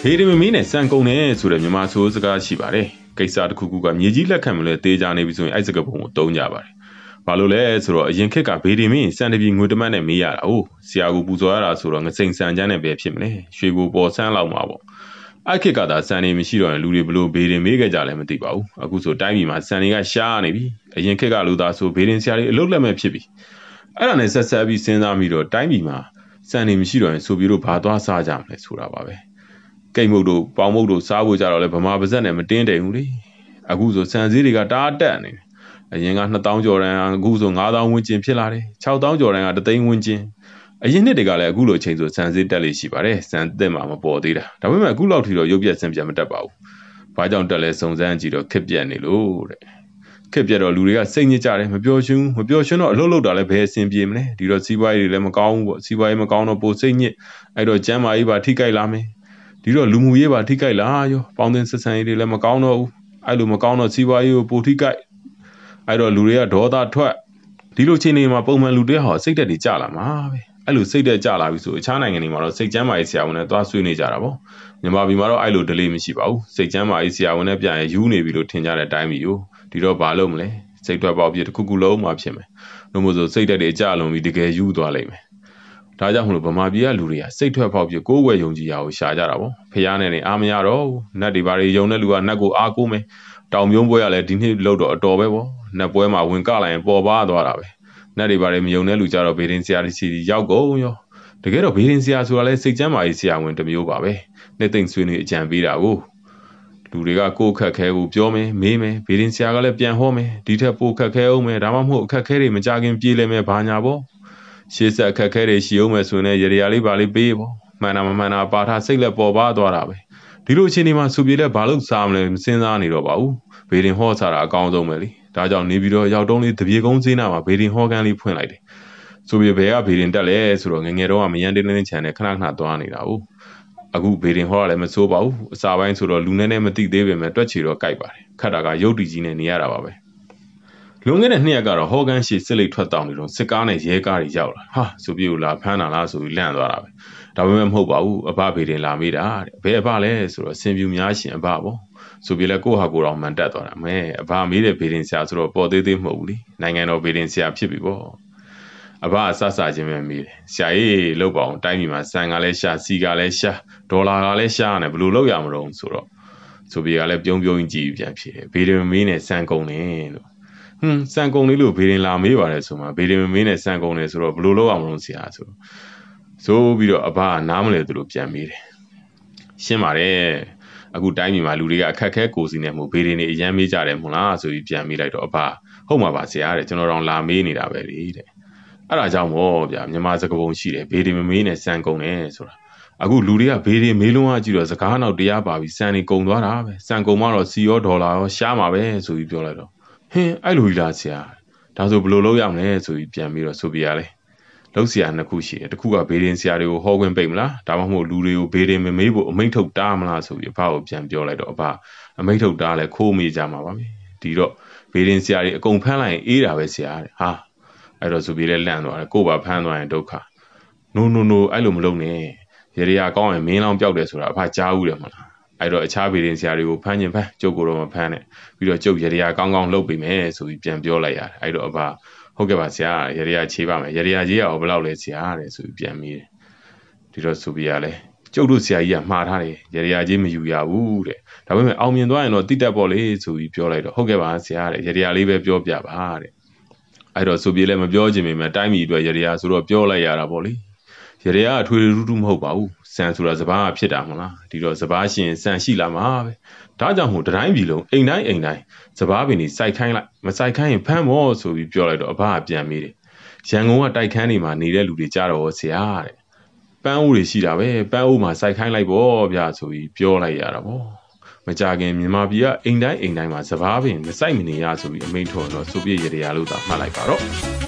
ဘေးမင်းနဲ့စံကုန်နဲ့ဆိုတဲ့မြန်မာဆိုစကားရှိပါတယ်ကိစ္စတစ်ခုခုကမြေကြီးလက်ခံမလဲတေးကြနေပြီဆိုရင်အဲ့စကားပုံကိုတုံးကြပါတယ်ဘာလို့လဲဆိုတော့အရင်ခေတ်ကဘေးမင်းစံတပြီငွေတမတ်နဲ့မေးရတာဟုတ်ဆရာကူပူဇော်ရတာဆိုတော့ငစိန်စံချမ်းနဲ့ပဲဖြစ်မလဲရွှေကိုပေါ်ဆန်းလောက်မှာပေါ့အဲ့ခေတ်ကသာစံနေမရှိတော့ရင်လူတွေဘလို့ဘေးမေးခဲ့ကြလဲမသိပါဘူးအခုဆိုတိုင်းပြည်မှာစံတွေကရှားနေပြီအရင်ခေတ်ကလူသားဆိုဘေးဆရာတွေအလုပ်လက်မဲ့ဖြစ်ပြီအဲ့ဒါနဲ့ဆက်ဆက်ပြီးစဉ်းစားပြီးတော့တိုင်းပြည်မှာစံနေမရှိတော့ရင်ဆိုပြီးတော့ဘာသွားစားကြမလဲဆိုတာပါပဲကိတ်မုတ်တို့ပေါင်မုတ်တို့စားဖို့ကြတော့လဲဗမာပါဇက်နဲ့မတင်းတယ်ဘူးလေအခုဆိုစံစည်းတွေကတားတက်နေတယ်အရင်က2000ကျော်တန်းအခုဆို9000ဝန်းကျင်ဖြစ်လာတယ်6000ကျော်တန်းက3သိန်းဝန်းကျင်အရင်နှစ်တွေကလည်းအခုလိုချိန်ဆိုစံစည်းတက်လေးရှိပါတယ်စံတက်မှာမပေါ်သေးတာဒါပေမဲ့အခုလောက်ထိတော့ရုပ်ပြက်စံပြတ်မတက်ပါဘူးဘာကြောင့်တက်လဲစုံစမ်းကြည့်တော့ခက်ပြက်နေလို့တဲ့ခက်ပြက်တော့လူတွေကစိတ်ညစ်ကြတယ်မပျော်ရွှင်တော့အလုပ်လုပ်တာလည်းဘယ်အဆင်ပြေမလဲဒီတော့စီးပွားရေးတွေလည်းမကောင်းဘူးပေါ့စီးပွားရေးမကောင်းတော့ပိုစိတ်ညစ်အဲ့တော့ကျန်းမာရေးပါထိခိုက်လာမယ်ဒီတော့လူမှုရေးပါထိခိုက်လာရောပေါင်းတင်ဆက်ဆံရေးတွေလည်းမကောင်းတော့ဘူးအဲ့လိုမကောင်းတော့စီးပွားရေးကိုပိုထိခိုက်အဲ့တော့လူတွေကဒေါသထွက်ဒီလိုချိန်နေမှာပုံမှန်လူတွေဟာစိတ်တက်တွေကြလာမှာပဲအဲ့လိုစိတ်တက်ကြလာပြီဆိုအခြားနိုင်ငံတွေမှာတော့စိတ်ကျန်းမာရေးဆရာဝန်နဲ့သွားဆွေးနေကြတာပေါ့မြန်မာပြည်မှာတော့အဲ့လို delay မရှိပါဘူးစိတ်ကျန်းမာရေးဆရာဝန်နဲ့ပြန်ရင်ယူနေပြီလို့ထင်ကြတဲ့အတိုင်းမျိုးဒီတော့ဘာလုပ်မလဲစိတ်ထွက်ပေါက်ပြတစ်ခုခုလုံးမှဖြစ်မယ်လို့မို့ဆိုစိတ်တက်တွေကြလုံးပြီးတကယ်ယူသွားလိမ့်မယ်ဒါကြောင့်မလို့ဗမာပြည်ကလူတွေကစိတ်ထွက်ပေါက်ပြကိုယ်ဝယ်ယုံကြည်ရာကိုရှာကြတာပေါ့ဖျားနဲ့နေအားမရတော့ဘူးနတ်တွေဘာတွေယုံတဲ့လူကနတ်ကိုအားကိုးမယ်တောင်ပြုံးပွဲကလည်းဒီနှစ်လို့တော့အတော်ပဲပေါ့နတ်ပွဲမှာဝင်ကလိုက်ရင်ပေါ်ပါသွားတာပဲနတ်တွေဘာတွေမယုံတဲ့လူကြတော့ဘေးရင်ဆရာတွေစီရောက်ကုန်ရောတကယ်တော့ဘေးရင်ဆရာဆိုတာလဲစိတ်ကျမ်းမာရေးဆရာဝန်တစ်မျိုးပါပဲနှစ်သိမ့်ဆွေးနွေးအကြံပေးတာကိုလူတွေကကိုယ်ခက်ခဲကိုပြောမယ်မေးမယ်ဘေးရင်ဆရာကလည်းပြန်ဟောမယ်ဒီထက်ပိုခက်ခဲအောင်မယ်ဒါမှမဟုတ်အခက်ခဲတွေမကြခင်ပြေးလဲမယ်ဘာညာပေါ့ရှေ့ဆက်အခက်ခဲတွေရှိအောင်မယ်ဆိုရင်ရေရာလေးပါလေးပေးပေါ့မှန်တာမမှန်တာပါထားစိတ်လက်ပေါ်ပါသွားတာပဲဒီလိုအချိန်ဒီမှာစူပြေလဲဘာလို့စားမလဲမစဉ်းစားနေတော့ပါဘူးဘေးရင်ဟောစားတာအကောင်းဆုံးပဲလေဒါကြောင့်နေပြီးတော့ရောက်တုံးလေးတပြေကုန်းစေးနာမှာဘေးရင်ဟောကန်းလေးဖွင့်လိုက်တယ်ဆိုပြီးဘယ်ကဘေးရင်တက်လဲဆိုတော့ငငယ်တော့ကမယန်းတင်းတင်းချန်နဲ့ခဏသွားနေတာဟုတ်အခုဘေးရင်ဟောကလည်းမစိုးပါဘူးအစာပိုင်းဆိုတော့လူနဲ့မသိသေးပေမဲ့တွက်ချီတော့ကြိုက်ပါတယ်ခတ်တာကရုပ်တည်ကြီးနဲ့နေရတာပါပဲလွန်ခဲ့တဲ့2ရက်ကတော့ဟောကန်းရှိစစ်လိတ်ထွက်တောင်းနေတော့စစ်ကားနဲ့ရဲကားတွေရောက်လာဟာဆိုပြီးလာဖမ်းတာလားဆိုပြီးလန့်သွားတာပဲဒါပေမဲ့မဟုတ်ပါဘူးအဘဘေးရင်လာမေးတာတဲ့ဘယ်အဘလဲဆိုတော့စင်ပြူများရှင်အဘပေါ့ဆိုပြီးလဲကိုဟာကိုတော်မှန်တက်သွားတာမဲအဘမေးတဲ့ဘေးရင်ဆရာဆိုတော့ပေါ်သေးသေးမဟုတ်ဘူးလေနိုင်ငံတော်ဘေးရင်ဆရာဖြစ်ပြီပေါ့အဘအဆဆချင်းပဲမေးတယ်ဆရာကြီးလောက်ပါအောင်တိုင်းပြည်မှာစံကလည်းရှာစီကလည်းရှာဒေါ်လာကလည်းရှာနေဘယ်လိုလုပ်ရမလို့ဆိုတော့ဆိုပြီးကလည်းပြုံးကြည့်ပြန်ဖြစ်တယ်ဘေးရင်မေးနဲ့စံကုန်နေလို့စံကုန်လေးလို့ဘေးရင်လာမေးပါတယ်ဆိုမှဘေးရင်မေးနဲ့စံကုန်နေဆိုတော့ဘယ်လိုလုပ်ရမလို့ဆရာဆိုပြီးတော့အဘကနားမလဲသူလို့ပြန်မေးတယ်ရှင်းပါတယ်အခုတိုင်းပြည်မှာလူတွေကအခက်ခဲကိုစီနေမှုဘေးရင်တွေအရန်မေးကြတယ်မဟုတ်လားဆိုပြီးပြန်မေးလိုက်တော့အဘဟုတ်မှာပါဆရာတဲ့ကျွန်တော်တော့လာမေးနေတာပဲလေတဲ့အဲ့ဒါကြောင့်မို့ဗျာမြန်မာစကားပုံရှိတယ်ဘေးရင်မမေးနဲ့စံကုန်နေဆိုတာအခုလူတွေကဘေးရင်မေးလုံးဝကြည့်တော့စကားနောက်တရားပါပြီးစံနေကုန်သွားတာပဲစံကုန်မှတော့စီရောဒေါ်လာရောရှားမှာပဲဆိုပြီးပြောလိုက်တော့အဲ့လိုကြီးလားဆရာဒါဆိုဘယ်လိုလုပ်ရမလဲဆိုပြီးပြန်ပြီးတော့ဆိုပြရလဲလောက်ဆရာနှစ်ခုရှိတယ်တစ်ခုကဘေးရင်ဆရာတွေကိုဟောခွင့်ပိတ်မလားဒါမှမဟုတ်လူတွေကိုဘေးရင်မမေးဖို့အမိန့်ထုတ်တားမလားဆိုပြီးအဖကိုပြန်ပြောလိုက်တော့အဖအမိန့်ထုတ်တားလဲခိုးမေးကြမှာပါပဲဒီတော့ဘေးရင်ဆရာတွေအကုန်ဖမ်းလိုက်ရင်အေးတာပဲဆရာတဲ့ဟာအဲ့တော့ဆိုပြီးလဲလန့်သွားတယ်ကို့ပါဖမ်းသွားရင်ဒုက္ခ no အဲ့လိုမလုပ်နဲ့ရေရကောင်းရင်မင်းလောင်ပြောက်တယ်ဆိုတာအဖကြားဦးတယ်မလားအဲ့တော့အခြားဘေးရင်ဆရာတွေကိုဖမ်းရင်ဖမ်းကျုပ်ကိုတော့မဖမ်းနဲ့ပြီးတော့ကျုပ်ရေရကောင်းလုပ်ပေးမယ်ဆိုပြီးပြန်ပြောလိုက်ရတယ်အဲ့တော့အဖဟုတ်ကဲ့ပါဆရာရေရချေးပါမယ်ရေရကြီးရောဘယ်လောက်လဲဆရာတဲ့ဆိုပြီးပြန်မေးတယ်ဒီတော့ဆိုပြီးရလဲကျုပ်တို့ဆရာကြီးကမှားထားတယ်ရေရကြီးမယူရဘူးတဲ့ဒါပေမဲ့အောင်မြင်သွားရင်တော့တိတက်ပေါ့လေဆိုပြီးပြောလိုက်တော့ဟုတ်ကဲ့ပါဆရာတဲ့ရေရလေးပဲပြောပြပါတဲ့အဲ့တော့ဆိုပြီးလဲမပြောချင်ပေမဲ့တိုင်းပြည်အတွက်ရေရဆိုတော့ပြောလိုက်ရတာပေါ့လေရေရအထွေထူးမဟုတ်ပါဘူးစံဆိုတာစဘာဖြစ်တာမလားဒီတော့စဘာရှင်စံရှိလာမှာပဲဒါကြောင့်မို့တိုင်းပြည်လုံးအိမ်တိုင်းစဘာပင်ကြီးစိုက်ခိုင်းလိုက်မစိုက်ခိုင်းရင်ဖမ်းမောဆိုပြီးပြောလိုက်တော့အဘကပြန်မေးတယ်ရန်ကုန်ကတိုက်ခန်းတွေမှာနေတဲ့လူတွေကြတော့ဆရာတဲ့ပန်းအိုးတွေရှိတာပဲပန်းအိုးမှာစိုက်ခိုင်းလိုက်ပေါ့ဗျာဆိုပြီးပြောလိုက်ရတာပေါ့မကြခင်မြန်မာပြည်ကအိမ်တိုင်းမှာစဘာပင်မစိုက်မနေရဆိုပြီးအမိန့်ထုတ်တော့ဆိုပြည့်ရရလို့သာမှတ်လိုက်ပါတော့